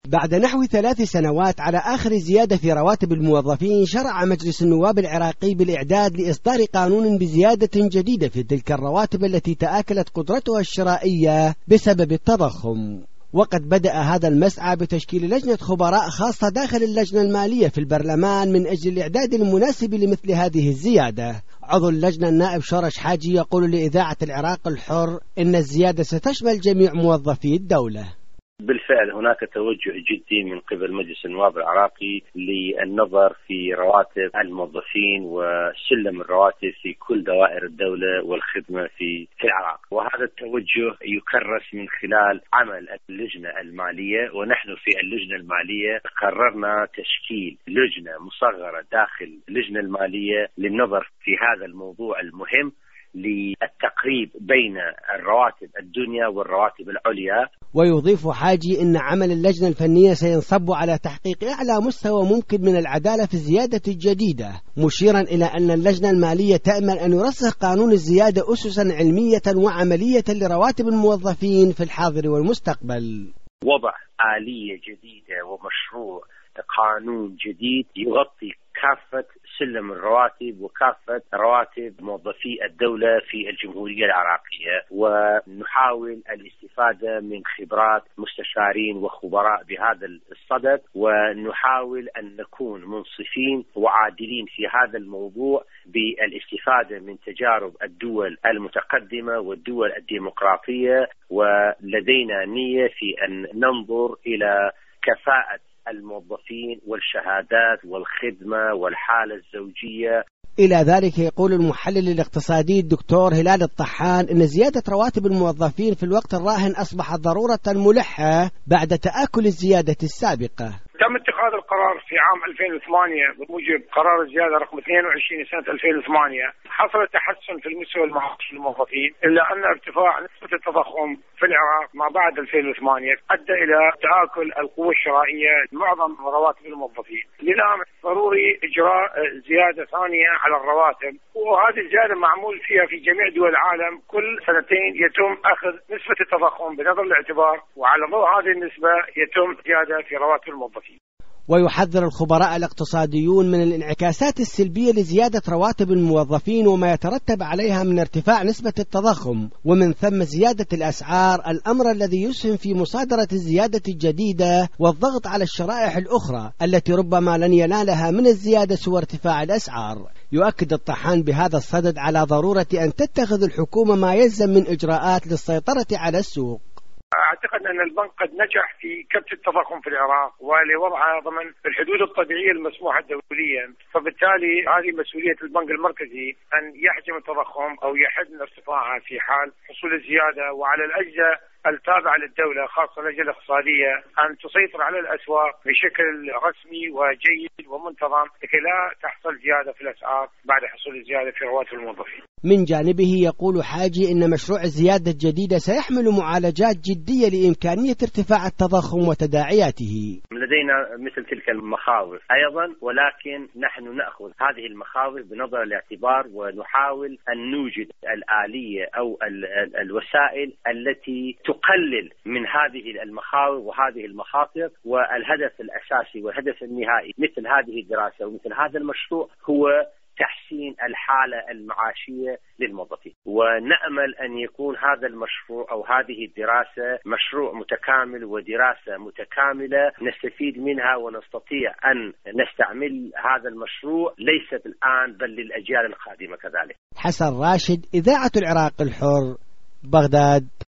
بعد نحو 3 سنوات على آخر زيادة في رواتب الموظفين، شرع مجلس النواب العراقي بالإعداد لإصدار قانون بزيادة جديدة في تلك الرواتب التي تآكلت قدرتها الشرائية بسبب التضخم. وقد بدأ هذا المسعى بتشكيل لجنة خبراء خاصة داخل اللجنة المالية في البرلمان من أجل الإعداد المناسب لمثل هذه الزيادة. عضو اللجنة النائب شورش حاجي يقول لإذاعة العراق الحر إن الزيادة ستشمل جميع موظفي الدولة. بالفعل هناك توجه جدي من قبل مجلس النواب العراقي للنظر في رواتب الموظفين وسلم الرواتب في كل دوائر الدولة والخدمة في العراق، وهذا التوجه يكرس من خلال عمل اللجنة المالية. ونحن في اللجنة المالية قررنا تشكيل لجنة مصغرة داخل اللجنة المالية للنظر في هذا الموضوع المهم للتقريب بين الرواتب الدنيا والرواتب العليا. ويضيف حاجي إن عمل اللجنة الفنية سينصب على تحقيق أعلى مستوى ممكن من العدالة في الزيادة الجديدة، مشيرا إلى أن اللجنة المالية تأمل أن يرسخ قانون الزيادة أسسا علمية وعملية لرواتب الموظفين في الحاضر والمستقبل. وضع آلية جديدة ومشروع قانون جديد يغطي كافة سلم الرواتب وكافة رواتب موظفي الدولة في الجمهورية العراقية، ونحاول الاستفادة من خبرات مستشارين وخبراء بهذا الصدد، ونحاول أن نكون منصفين وعادلين في هذا الموضوع بالاستفادة من تجارب الدول المتقدمة والدول الديمقراطية. ولدينا نية في أن ننظر إلى كفاءة الموظفين والشهادات والخدمة والحالة الزوجية. إلى ذلك يقول المحلل الاقتصادي الدكتور هلال الطحان إن زيادة رواتب الموظفين في الوقت الراهن أصبحت ضرورة ملحة بعد تآكل الزيادة السابقة. تم اتخاذ القرار في عام 2008 بموجب قرار الزيادة رقم 22 سنة 2008. حصل تحسن في المستوى المعاش للموظفين، إلا أن ارتفاع نسبة التضخم في العراق ما بعد 2008 أدى إلى تآكل القوة الشرائية لمعظم رواتب الموظفين. لذلك ضروري إجراء زيادة ثانية على الرواتب، وهذه الزيادة معمول فيها في جميع دول العالم. كل سنتين يتم أخذ نسبة التضخم بنظر الاعتبار، وعلى ضوء هذه النسبة يتم زيادة في رواتب الموظفين. ويحذر الخبراء الاقتصاديون من الانعكاسات السلبية لزيادة رواتب الموظفين وما يترتب عليها من ارتفاع نسبة التضخم ومن ثم زيادة الأسعار، الأمر الذي يسهم في مصادرة الزيادة الجديدة والضغط على الشرائح الأخرى التي ربما لن ينالها من الزيادة سوى ارتفاع الأسعار. يؤكد الطحان بهذا الصدد على ضرورة أن تتخذ الحكومة ما يلزم من إجراءات للسيطرة على السوق. أعتقد أن البنك قد نجح في كبت التضخم في العراق ولوضعها ضمن الحدود الطبيعية المسموحة دوليا، فبالتالي هذه مسؤولية البنك المركزي أن يحجم التضخم أو يحد من ارتفاعها في حال حصول الزيادة، وعلى الأجهزة التابعة للدولة خاصة الأجهزة الاقتصادية أن تسيطر على الأسواق بشكل رسمي وجيد ومنتظم لكي لا تحصل زيادة في الأسعار بعد حصول الزيادة في رواتب الموظفين. من جانبه يقول حاجي إن مشروع الزيادة الجديدة سيحمل معالجات جدية لإمكانية ارتفاع التضخم وتداعياته. لدينا مثل تلك المخاوف أيضا، ولكن نحن نأخذ هذه المخاوف بنظر الاعتبار ونحاول أن نوجد الآلية أو الوسائل التي تقلل من هذه المخاوف وهذه المخاطر. والهدف الأساسي والهدف النهائي مثل هذه الدراسة ومثل هذا المشروع هو تحسين الحالة المعاشية للموظفين، ونأمل أن يكون هذا المشروع أو هذه الدراسة مشروع متكامل ودراسة متكاملة نستفيد منها ونستطيع أن نستعمل هذا المشروع ليس الآن بل للأجيال القادمة كذلك. حسن راشد، إذاعة العراق الحر، بغداد.